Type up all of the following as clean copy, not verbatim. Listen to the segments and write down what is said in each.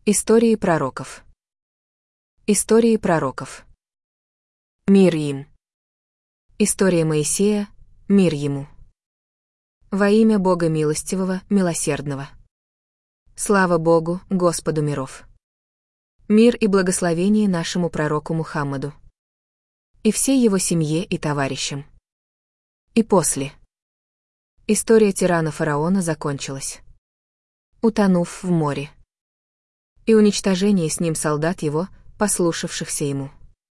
Истории пророков. Истории пророков. Мир им. История Моисея, мир ему. Во имя Бога милостивого, милосердного. Слава Богу, Господу миров. Мир и благословение нашему пророку Мухаммаду. И всей его семье и товарищам. И после. История тирана фараона закончилась, утонув в море. И уничтожение с ним солдат его, послушавшихся ему.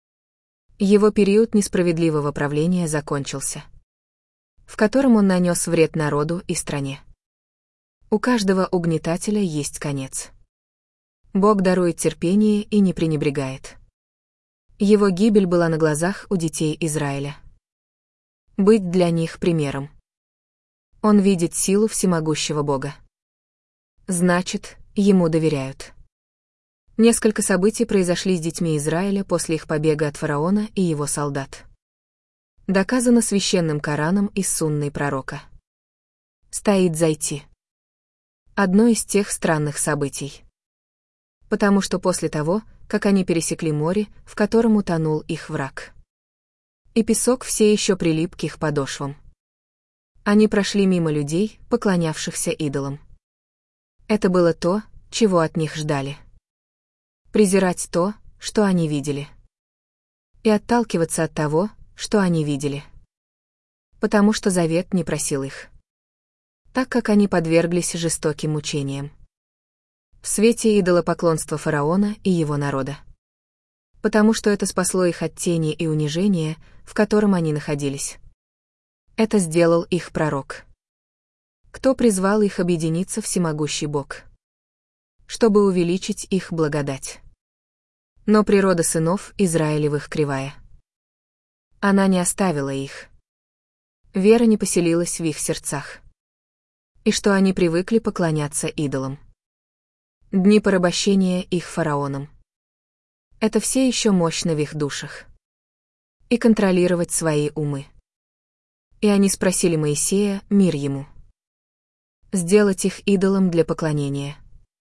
Его период несправедливого правления закончился, в котором он нанес вред народу и стране. У каждого угнетателя есть конец. Бог дарует терпение и не пренебрегает. Его гибель была на глазах у детей Израиля. Быть для них примером. Он видит силу всемогущего Бога. Значит, ему доверяют. Несколько событий произошли с детьми Израиля после их побега от фараона и его солдат. Доказано священным Кораном и сунной пророка. Стоит зайти. Одно из тех странных событий. Потому что после того, как они пересекли море, в котором утонул их враг. И песок все еще прилип к их подошвам. Они прошли мимо людей, поклонявшихся идолам. Это было то, чего от них ждали. Презирать то, что они видели. И отталкиваться от того, что они видели. Потому что завет не просил их. Так как они подверглись жестоким мучениям. В свете идолопоклонства фараона и его народа. Потому что это спасло их от тени и унижения, в котором они находились. Это сделал их пророк. Кто призвал их объединиться всемогущий Бог, чтобы увеличить их благодать. Но природа сынов Израилевых кривая. Она не оставила их. Вера не поселилась в их сердцах. И что они привыкли поклоняться идолам. Дни порабощения их фараоном. Это все еще мощно в их душах. И контролировать свои умы. И они спросили Моисея, мир ему. Сделать их идолом для поклонения.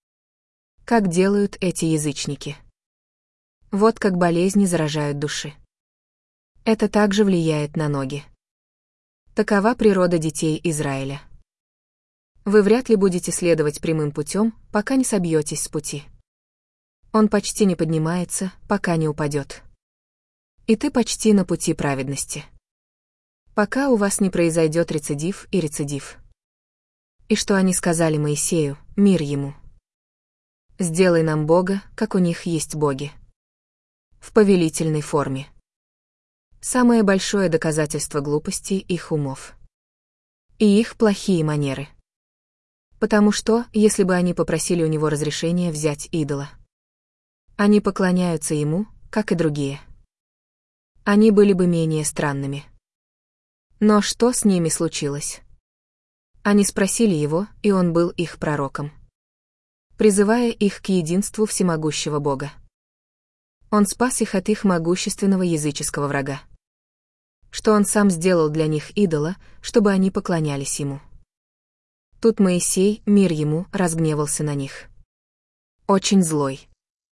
Как делают эти язычники. Вот как болезни заражают души. Это также влияет на ноги. Такова природа детей Израиля. Вы вряд ли будете следовать прямым путем, пока не собьетесь с пути. Он почти не поднимается, пока не упадет. И ты почти на пути праведности. Пока у вас не произойдет рецидив и рецидив. И что они сказали Моисею, мир ему. Сделай нам Бога, как у них есть боги. В повелительной форме. Самое большое доказательство глупости их умов. И их плохие манеры. Потому что, если бы они попросили у него разрешения взять идола, они поклоняются ему, как и другие. Они были бы менее странными. Но что с ними случилось? Они спросили его, и он был их пророком, призывая их к единству всемогущего Бога. Он спас их от их могущественного языческого врага. Что он сам сделал для них идола, чтобы они поклонялись ему. Тут Моисей, мир ему, разгневался на них. Очень злой.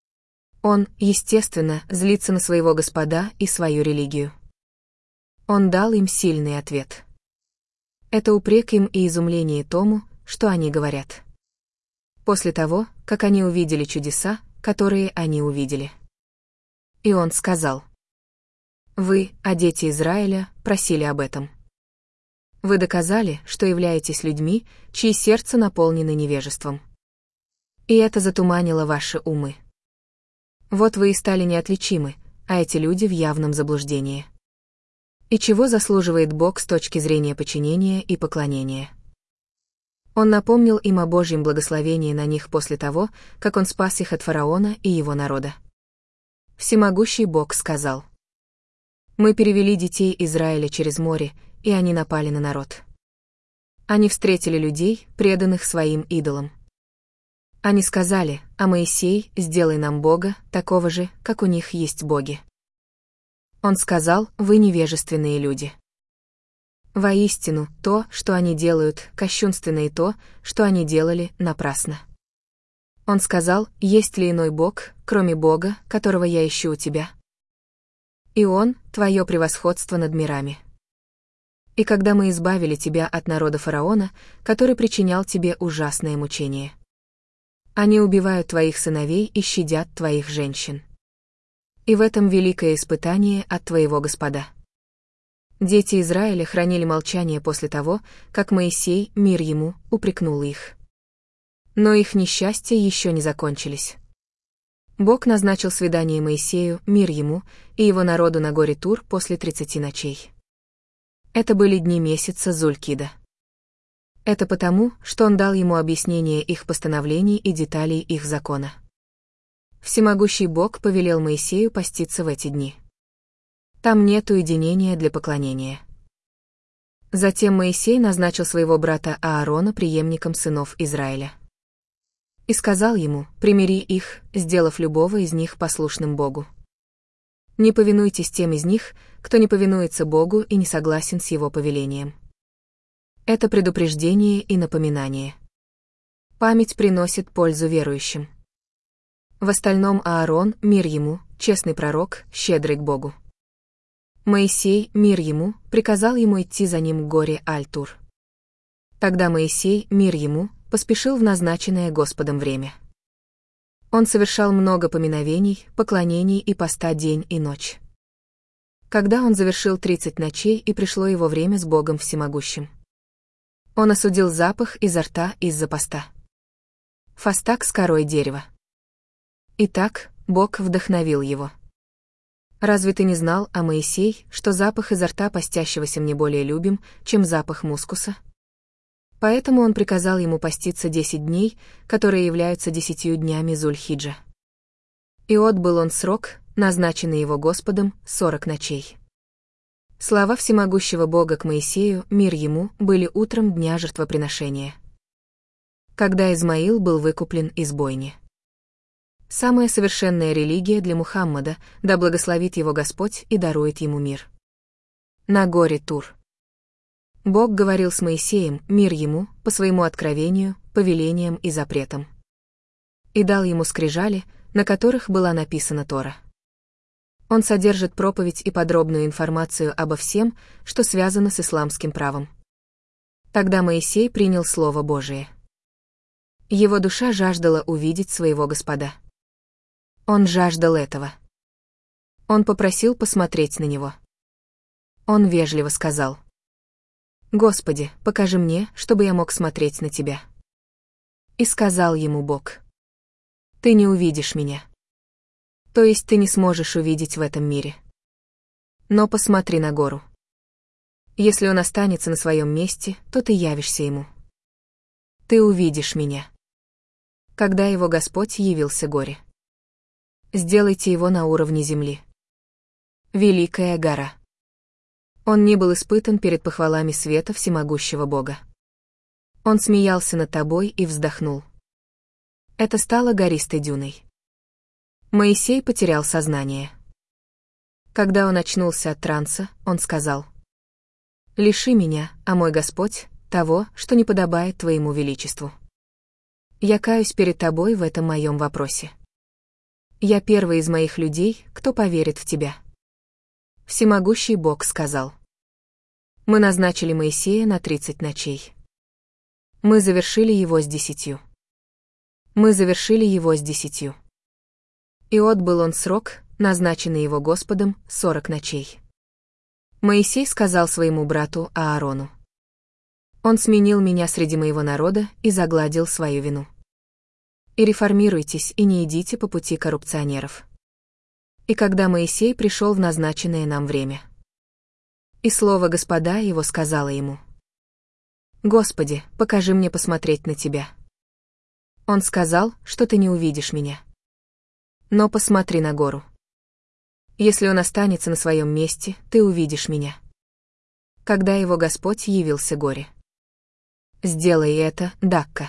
Он, естественно, злится на своего Господа и свою религию. Он дал им сильный ответ. Это упрек им и изумление тому, что они говорят. После того, как они увидели чудеса, которые они увидели. И он сказал: «Вы, дети Израиля, просили об этом. Вы доказали, что являетесь людьми, чьи сердца наполнены невежеством. И это затуманило ваши умы. Вот вы и стали неотличимы, а эти люди в явном заблуждении. И чего заслуживает Бог с точки зрения подчинения и поклонения?» Он напомнил им о Божьем благословении на них после того, как он спас их от фараона и его народа. Всемогущий Бог сказал: «Мы перевели детей Израиля через море, и они напали на народ. Они встретили людей, преданных своим идолам. Они сказали: а Моисей, сделай нам Бога, такого же, как у них есть боги». Он сказал: «Вы невежественные люди. Воистину, то, что они делают, кощунственно, и то, что они делали, напрасно. Он сказал: «Есть ли иной Бог, кроме Бога, которого я ищу у тебя? И Он — твое превосходство над мирами. И когда мы избавили тебя от народа фараона, который причинял тебе ужасное мучение. Они убивают твоих сыновей и щадят твоих женщин. И в этом великое испытание от твоего Господа». Дети Израиля хранили молчание после того, как Моисей, мир ему, упрекнул их. Но их несчастья еще не закончились. Бог назначил свидание Моисею, мир ему, и его народу на горе Тур после 30 ночей. Это были дни месяца Зуль-Кида. Это потому, что он дал ему объяснение их постановлений и деталей их закона. Всемогущий Бог повелел Моисею поститься в эти дни. Там нет уединения для поклонения. Затем Моисей назначил своего брата Аарона преемником сынов Израиля. И сказал ему: «Примири их, сделав любого из них послушным Богу. Не повинуйтесь тем из них, кто не повинуется Богу и не согласен с его повелением». Это предупреждение и напоминание. Память приносит пользу верующим. В остальном Аарон, мир ему, честный пророк, щедрый к Богу. Моисей, мир ему, приказал ему идти за ним к горе Аль-Тур. Тогда Моисей, мир ему, поспешил в назначенное Господом время. Он совершал много поминовений, поклонений и поста день и ночь. Когда он завершил 30 ночей и пришло его время с Богом Всемогущим, он осудил запах изо рта из-за поста. Фастак с корой дерева. Итак, Бог вдохновил его. «Разве ты не знал, о Моисей, что запах изо рта постящегося мне более любим, чем запах мускуса?» Поэтому он приказал ему поститься 10 дней, которые являются 10 днями Зуль-Хиджа. И отбыл он срок, назначенный его Господом, 40 ночей. Слова всемогущего Бога к Моисею, мир ему, были утром дня жертвоприношения, когда Измаил был выкуплен из бойни. Самая совершенная религия для Мухаммада, да благословит его Господь и дарует ему мир. На горе Тур. Бог говорил с Моисеем, мир ему, по своему откровению, повелениям и запретам. И дал ему скрижали, на которых была написана Тора. Он содержит проповедь и подробную информацию обо всем, что связано с исламским правом. Тогда Моисей принял Слово Божие. Его душа жаждала увидеть своего Господа. Он жаждал этого. Он попросил посмотреть на него. Он вежливо сказал: «Господи, покажи мне, чтобы я мог смотреть на Тебя». И сказал ему Бог: «Ты не увидишь меня. То есть ты не сможешь увидеть в этом мире. Но посмотри на гору. Если он останется на своем месте, то ты явишься ему. Ты увидишь меня». Когда его Господь явился горе. Сделайте его на уровне земли. Великая гора. Он не был испытан перед похвалами света всемогущего Бога. Он смеялся над тобой и вздохнул. Это стало гористой дюной. Моисей потерял сознание. Когда он очнулся от транса, он сказал: «Лиши меня, о мой Господь, того, что не подобает твоему величеству. Я каюсь перед тобой в этом моем вопросе. Я первый из моих людей, кто поверит в тебя». Всемогущий Бог сказал: «Мы назначили Моисея на 30 ночей. Мы завершили его с 10. Мы завершили его с 10. И отбыл он срок, назначенный его Господом, 40 ночей». Моисей сказал своему брату Аарону: «Он сменил меня среди моего народа и загладил свою вину. И реформируйтесь и не идите по пути коррупционеров». И когда Моисей пришел в назначенное нам время, и слово Господа его сказало ему: «Господи, покажи мне посмотреть на Тебя». Он сказал, что ты не увидишь меня. Но посмотри на гору. Если он останется на своем месте, ты увидишь меня. Когда его Господь явился горе. Сделай это, Дакка.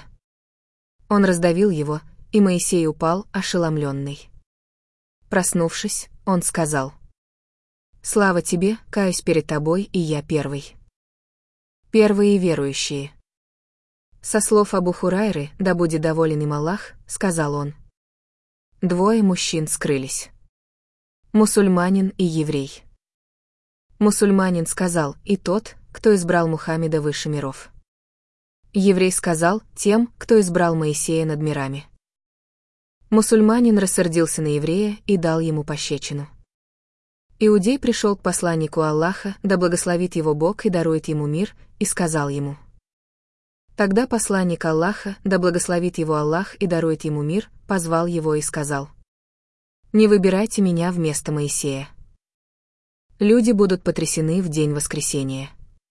Он раздавил его, и Моисей упал, ошеломленный. Проснувшись, он сказал: «Слава тебе, каюсь перед тобой, и я первый». Первые верующие. Со слов Абу Хурайры, да будет доволен им Аллах, сказал он. Двое мужчин скрылись. Мусульманин и еврей. Мусульманин сказал, и тот, кто избрал Мухаммеда выше миров. Еврей сказал, тем, кто избрал Моисея над мирами. Мусульманин рассердился на еврея и дал ему пощечину. Иудей пришел к посланнику Аллаха, да благословит его Бог и дарует ему мир, и сказал ему. Тогда посланник Аллаха, да благословит его Аллах и дарует ему мир, позвал его и сказал. Не выбирайте меня вместо Моисея. Люди будут потрясены в день воскресения.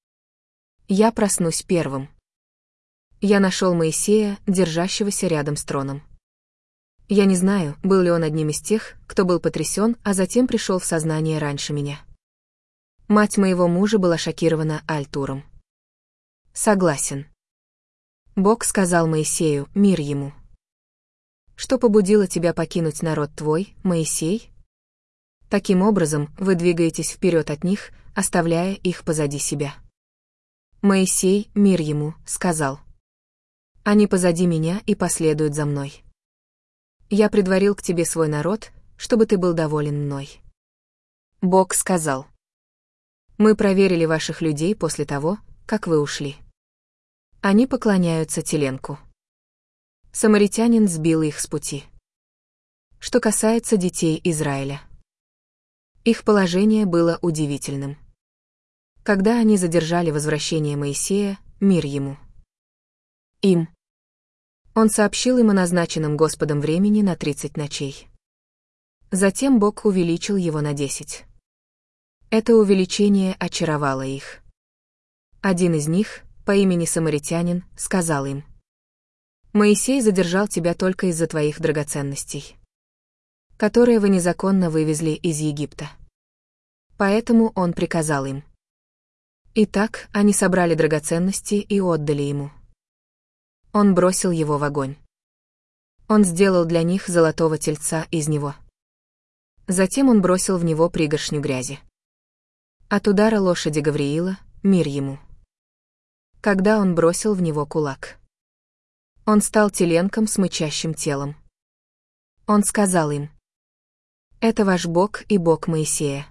Я проснусь первым. Я нашел Моисея, держащегося рядом с троном. Я не знаю, был ли он одним из тех, кто был потрясен, а затем пришел в сознание раньше меня. Мать моего мужа была шокирована Аль-Туром. Согласен. Бог сказал Моисею, мир ему. Что побудило тебя покинуть народ твой, Моисей? Таким образом, вы двигаетесь вперед от них, оставляя их позади себя. Моисей, мир ему, сказал. Они позади меня и последуют за мной. Я предварил к тебе свой народ, чтобы ты был доволен мной. Бог сказал. Мы проверили ваших людей после того, как вы ушли. Они поклоняются теленку. Самаритянин сбил их с пути. Что касается детей Израиля. Их положение было удивительным. Когда они задержали возвращение Моисея, мир ему. Им. Он сообщил им о назначенном Господом времени на 30 ночей. Затем Бог увеличил его на 10. Это увеличение очаровало их. Один из них, по имени Самаритянин, сказал им. Моисей задержал тебя только из-за твоих драгоценностей, которые вы незаконно вывезли из Египта. Поэтому он приказал им. Итак, они собрали драгоценности и отдали ему. Он бросил его в огонь. Он сделал для них золотого тельца из него. Затем он бросил в него пригоршню грязи. От удара лошади Гавриила, мир ему. Когда он бросил в него кулак. Он стал теленком с мычащим телом. Он сказал им. Это ваш Бог и Бог Моисея.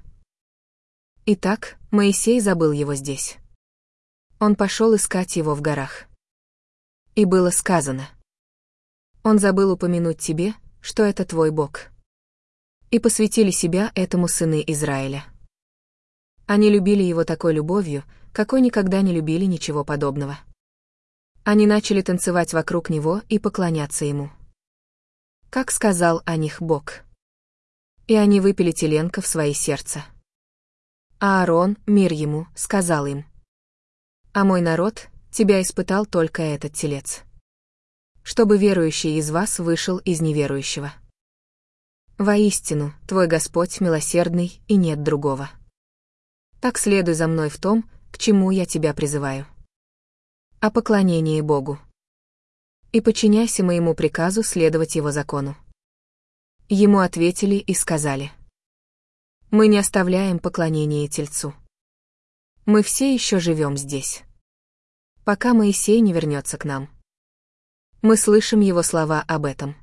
Итак, Моисей забыл его здесь. Он пошел искать его в горах. И было сказано. Он забыл упомянуть тебе, что это твой Бог. И посвятили себя этому сыны Израиля. Они любили его такой любовью, какой никогда не любили ничего подобного. Они начали танцевать вокруг него и поклоняться ему. Как сказал о них Бог. И они выпили теленка в свои сердца. А Аарон, мир ему, сказал им. А мой народ, тебя испытал только этот телец. Чтобы верующий из вас вышел из неверующего. Воистину, твой Господь милосердный, и нет другого. Так следуй за мной в том, к чему я тебя призываю. О поклонении Богу. И подчиняйся моему приказу следовать его закону. Ему ответили и сказали. Мы не оставляем поклонение тельцу. Мы все еще живем здесь. Пока Моисей не вернется к нам. Мы слышим его слова об этом.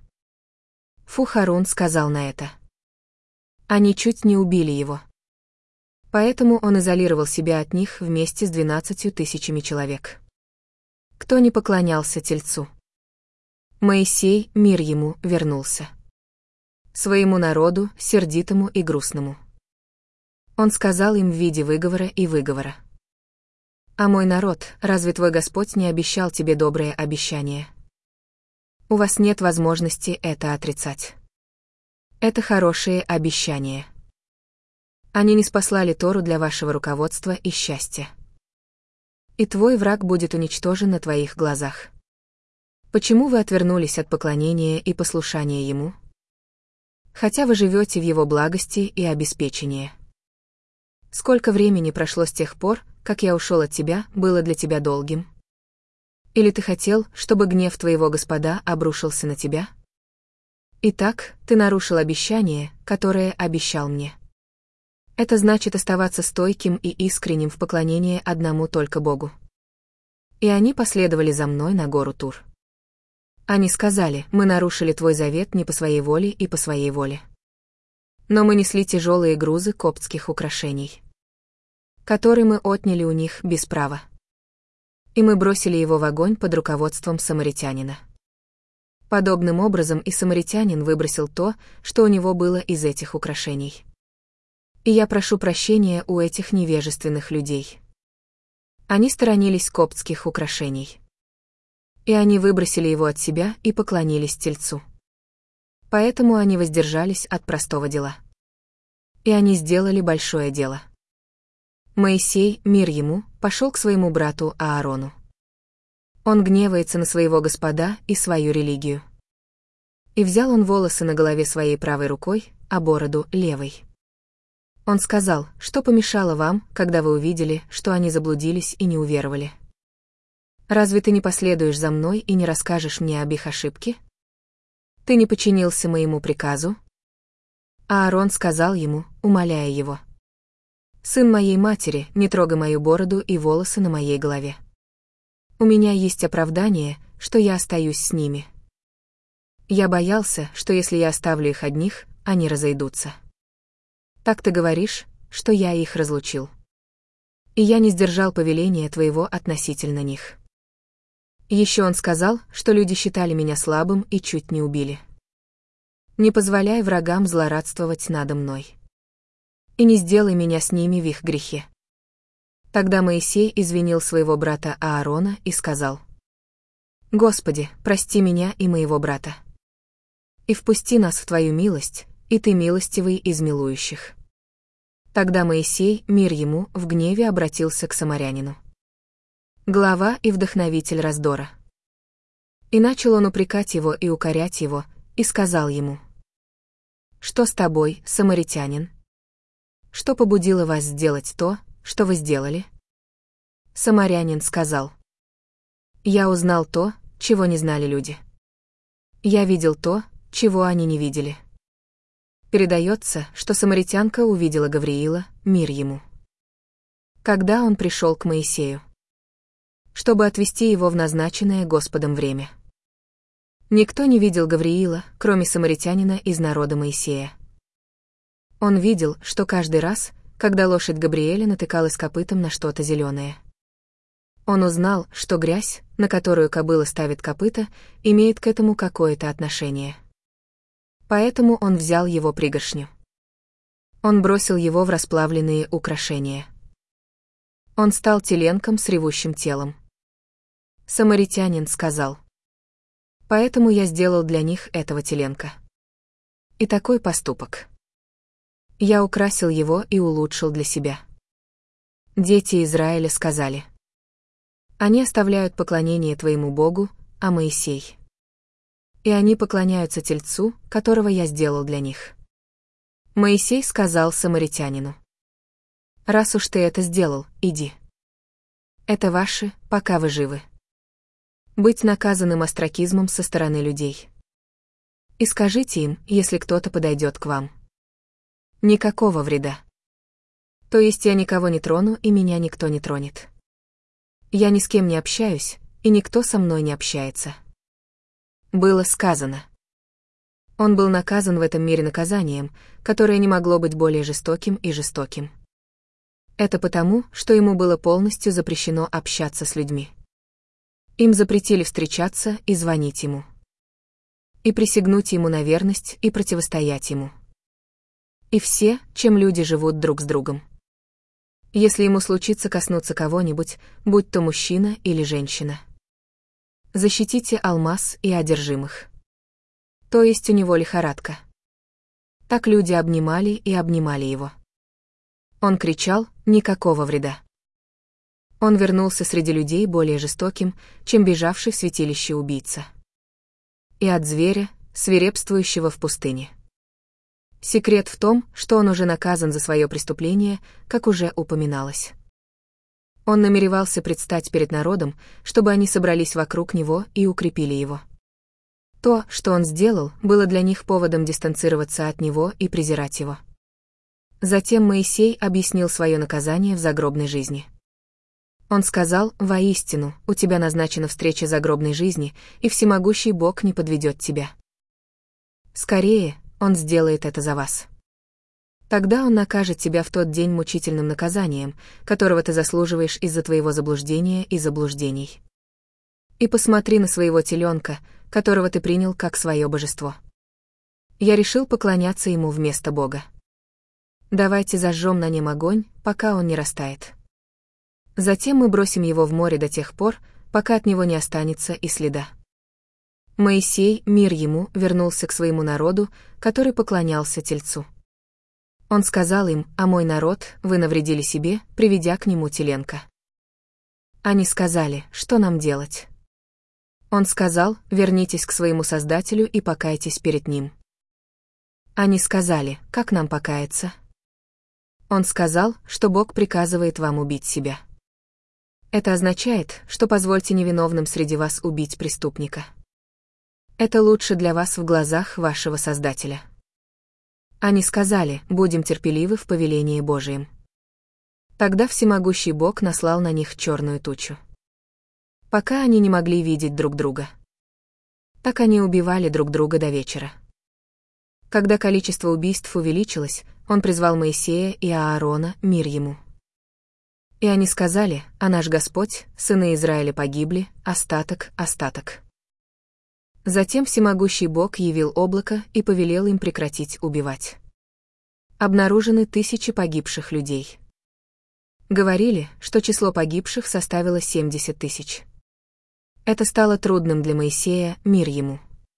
Харун сказал на это. Они чуть не убили его. Поэтому он изолировал себя от них вместе с 12 тысячами человек. Кто не поклонялся тельцу? Моисей, мир ему, вернулся. Своему народу, сердитому и грустному. Он сказал им в виде выговора и выговора. А мой народ, разве твой Господь не обещал тебе доброе обещание? У вас нет возможности это отрицать. Это хорошее обещание. Они не спаслали Тору для вашего руководства и счастья. И твой враг будет уничтожен на твоих глазах. Почему вы отвернулись от поклонения и послушания ему? Хотя вы живете в его благости и обеспечении. Сколько времени прошло с тех пор, как я ушел от тебя, было для тебя долгим? Или ты хотел, чтобы гнев твоего Господа обрушился на тебя? Итак, ты нарушил обещание, которое обещал мне. Это значит оставаться стойким и искренним в поклонении одному только Богу. И они последовали за мной на гору Тур. Они сказали: мы нарушили твой завет не по своей воле и по своей воле. Но мы несли тяжелые грузы коптских украшений, которые мы отняли у них без права. И мы бросили его в огонь под руководством самаритянина. Подобным образом и самаритянин выбросил то, что у него было из этих украшений. И я прошу прощения у этих невежественных людей. Они сторонились коптских украшений. И они выбросили его от себя и поклонились тельцу. Поэтому они воздержались от простого дела. И они сделали большое дело. Моисей, мир ему, пошел к своему брату Аарону. Он гневается на своего господа и свою религию. И взял он волосы на голове своей правой рукой, а бороду — левой. Он сказал: что помешало вам, когда вы увидели, что они заблудились и не уверовали? Разве ты не последуешь за мной и не расскажешь мне об их ошибке? Ты не подчинился моему приказу? А Аарон сказал ему, умоляя его: сын моей матери, не трогай мою бороду и волосы на моей голове. У меня есть оправдание, что я остаюсь с ними. Я боялся, что если я оставлю их одних, они разойдутся. Так ты говоришь, что я их разлучил. И я не сдержал повеления твоего относительно них. Еще он сказал, что люди считали меня слабым и чуть не убили. Не позволяй врагам злорадствовать надо мной. И не сделай меня с ними в их грехе. Тогда Моисей извинил своего брата Аарона и сказал: Господи, прости меня и моего брата. И впусти нас в Твою милость, и Ты милостивый из милующих. Тогда Моисей, мир ему, в гневе обратился к самарянину. Глава и вдохновитель раздора. И начал он упрекать его и укорять его, и сказал ему: что с тобой, самаритянин? Что побудило вас сделать то, что вы сделали? Самарянин сказал: я узнал то, чего не знали люди. Я видел то, чего они не видели. Передается, что самаритянка увидела Гавриила, мир ему, когда он пришел к Моисею, чтобы отвести его в назначенное Господом время. Никто не видел Гавриила, кроме самаритянина из народа Моисея. Он видел, что каждый раз, когда лошадь Габриэля натыкалась копытом на что-то зеленое, он узнал, что грязь, на которую кобыла ставит копыта, имеет к этому какое-то отношение. Поэтому он взял его пригоршню. Он бросил его в расплавленные украшения. Он стал теленком с ревущим телом. Самаритянин сказал: поэтому я сделал для них этого теленка. И такой поступок. Я украсил его и улучшил для себя. Дети Израиля сказали: они оставляют поклонение твоему Богу, а Моисей. И они поклоняются тельцу, которого я сделал для них. Моисей сказал самаритянину: раз уж ты это сделал, иди. Это ваше, пока вы живы. Быть наказанным остракизмом со стороны людей. И скажите им, если кто-то подойдет к вам. Никакого вреда. То есть я никого не трону, и меня никто не тронет. Я ни с кем не общаюсь, и никто со мной не общается. Было сказано. Он был наказан в этом мире наказанием, которое не могло быть более жестоким и жестоким. Это потому, что ему было полностью запрещено общаться с людьми. Им запретили встречаться и звонить ему. И присягнуть ему на верность и противостоять ему. И все, чем люди живут друг с другом. Если ему случится коснуться кого-нибудь, будь то мужчина или женщина. Защитите алмаз и одержимых. То есть у него лихорадка. Так люди обнимали и обнимали его. Он кричал: никакого вреда. Он вернулся среди людей более жестоким, чем бежавший в святилище убийца. И от зверя, свирепствующего в пустыне. Секрет в том, что он уже наказан за свое преступление, как уже упоминалось. Он намеревался предстать перед народом, чтобы они собрались вокруг него и укрепили его. То, что он сделал, было для них поводом дистанцироваться от него и презирать его. Затем Моисей объяснил свое наказание в загробной жизни. Он сказал: «Воистину, у тебя назначена встреча загробной жизни, и всемогущий Бог не подведет тебя. Скорее, Он сделает это за вас. Тогда Он накажет тебя в тот день мучительным наказанием, которого ты заслуживаешь из-за твоего заблуждения и заблуждений. И посмотри на своего теленка, которого ты принял как свое божество. Я решил поклоняться ему вместо Бога. Давайте зажжем на нем огонь, пока он не растает. Затем мы бросим его в море до тех пор, пока от него не останется и следа». Моисей, мир ему, вернулся к своему народу, который поклонялся тельцу. Он сказал им: «А мой народ, вы навредили себе, приведя к нему теленка». Они сказали: «Что нам делать?» Он сказал: «Вернитесь к своему Создателю и покайтесь перед Ним». Они сказали: «Как нам покаяться?» Он сказал, что Бог приказывает вам убить себя. Это означает, что позвольте невиновным среди вас убить преступника. Это лучше для вас в глазах вашего Создателя. Они сказали: «Будем терпеливы в повелении Божием». Тогда всемогущий Бог наслал на них черную тучу. Пока они не могли видеть друг друга. Так они убивали друг друга до вечера. Когда количество убийств увеличилось, он призвал Моисея и Аарона, мир ему. И они сказали: «А наш Господь, сыны Израиля погибли, остаток. Затем всемогущий Бог явил облако и повелел им прекратить убивать. Обнаружены тысячи погибших людей. Говорили, что число погибших составило 70 тысяч. Это стало трудным для Моисея, мир ему.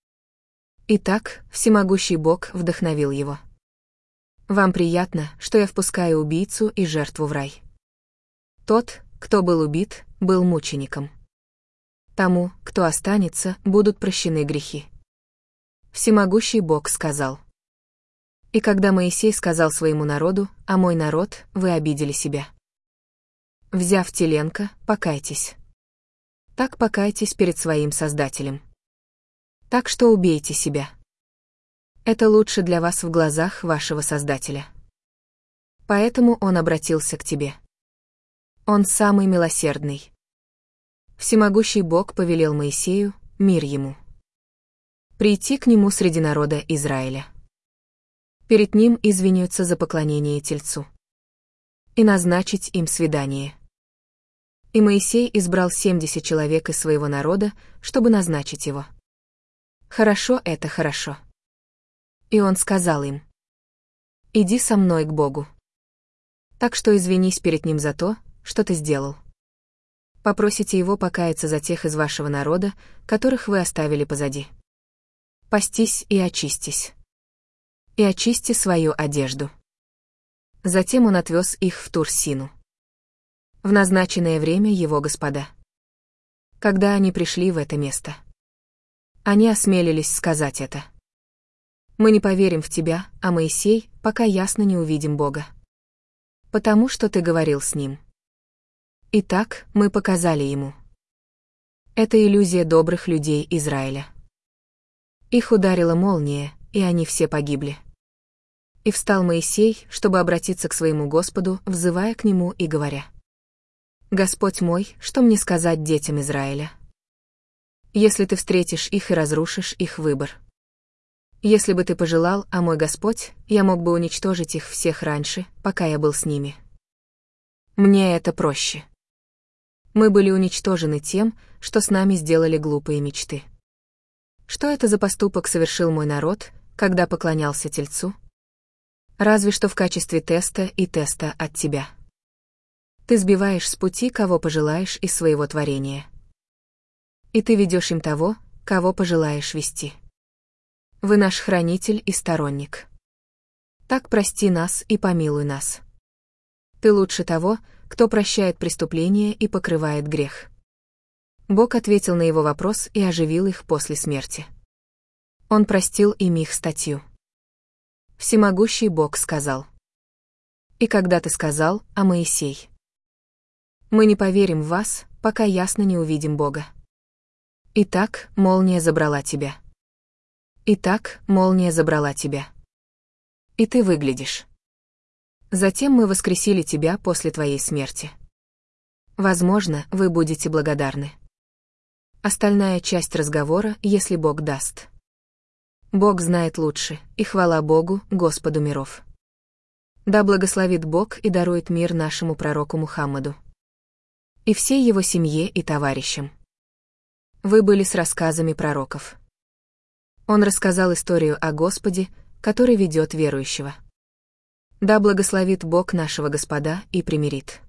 Итак, всемогущий Бог вдохновил его. «Вам приятно, что я впускаю убийцу и жертву в рай. Тот, кто был убит, был мучеником. Тому, кто останется, будут прощены грехи». Всемогущий Бог сказал. И когда Моисей сказал своему народу: «А мой народ, вы обидели себя. Взяв теленка, покайтесь. Так покайтесь перед своим Создателем. Так что убейте себя. Это лучше для вас в глазах вашего Создателя. Поэтому Он обратился к тебе. Он самый милосердный». Всемогущий Бог повелел Моисею, мир ему, прийти к нему среди народа Израиля. Перед ним извиняться за поклонение тельцу. И назначить им свидание. И Моисей избрал 70 человек из своего народа, чтобы назначить его. Хорошо, это хорошо. И он сказал им: «Иди со мной к Богу. Так что извинись перед Ним за то, что ты сделал. Попросите Его покаяться за тех из вашего народа, которых вы оставили позади. Постись и очистись. И очисти свою одежду». Затем он отвез их в Тур-Сину. В назначенное время его господа. Когда они пришли в это место, они осмелились сказать это: «Мы не поверим в тебя, а Моисей, пока ясно не увидим Бога. Потому что ты говорил с ним». Итак, мы показали ему. Это иллюзия добрых людей Израиля. Их ударила молния, и они все погибли. И встал Моисей, чтобы обратиться к своему Господу, взывая к нему и говоря: «Господь мой, что мне сказать детям Израиля? Если ты встретишь их и разрушишь их выбор. Если бы ты пожелал, а мой Господь, я мог бы уничтожить их всех раньше, пока я был с ними. Мне это проще. Мы были уничтожены тем, что с нами сделали глупые мечты. Что это за поступок совершил мой народ, когда поклонялся тельцу? Разве что в качестве теста и теста от тебя. Ты сбиваешь с пути, кого пожелаешь из своего творения. И ты ведешь им того, кого пожелаешь вести. Вы наш хранитель и сторонник. Так прости нас и помилуй нас. Ты лучше того, кто прощает преступления и покрывает грех». Бог ответил на его вопрос и оживил их после смерти. Он простил им их статью. Всемогущий Бог сказал: «И когда ты сказал, а Моисей? Мы не поверим в вас, пока ясно не увидим Бога. Итак, молния забрала тебя. Итак, молния забрала тебя. И ты выглядишь. Затем мы воскресили тебя после твоей смерти. Возможно, вы будете благодарны. Остальная часть разговора, если Бог даст. Бог знает лучше, и хвала Богу, Господу миров. Да благословит Бог и дарует мир нашему пророку Мухаммаду и всей его семье и товарищам. Вы были с рассказами пророков. Он рассказал историю о Господе, который ведет верующего. Да благословит Бог нашего Господа и примирит.